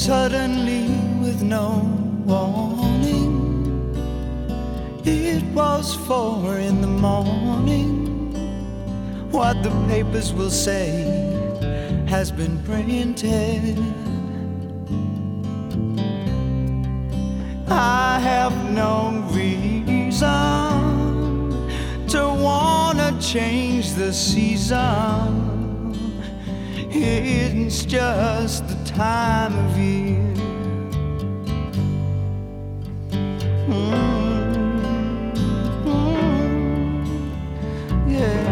Suddenly, with no warning, it was 4 in the morning. What the papers will say has been printed. I have no reason to wanna change the season. It's just the time of year. Yeah.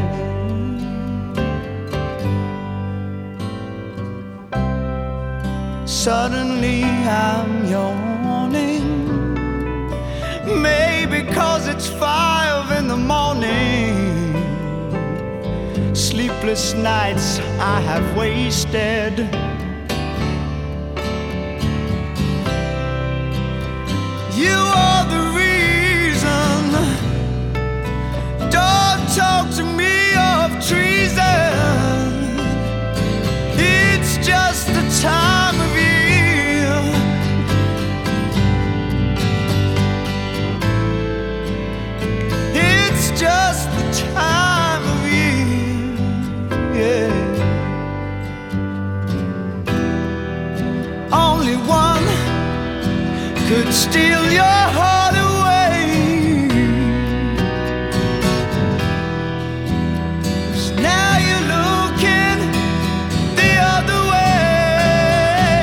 Suddenly I'm yawning, maybe 'cause it's 5 in the morning. Sleepless nights I have wasted. You are the reason. Don't talk to me of treason. It's just the time of year. It's just the time of year. Yeah. Only one could steal your heart away. 'Cause now you're looking the other way.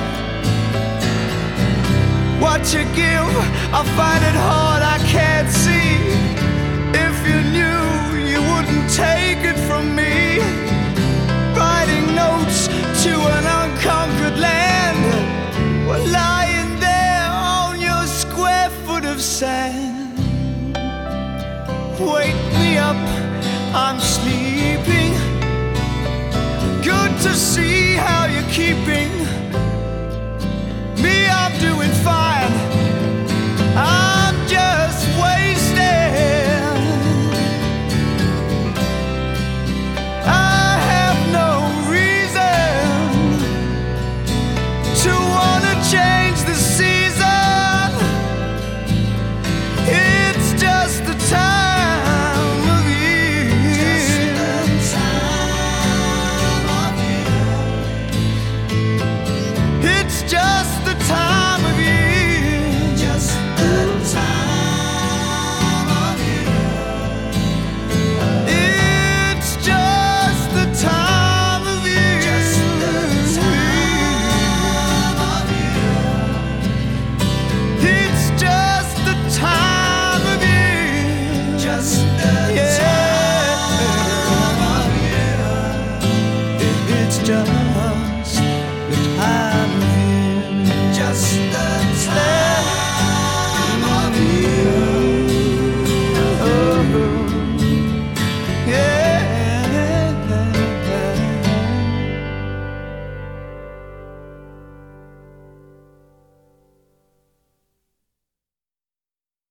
What you give, I find it hard, I can't see. If you knew, you wouldn't take it from me. Writing notes to an unconquered land, we're lying there on your square foot of sand. Wake me up, I'm sleeping. Good to see how you're keeping me. I'm doing fine.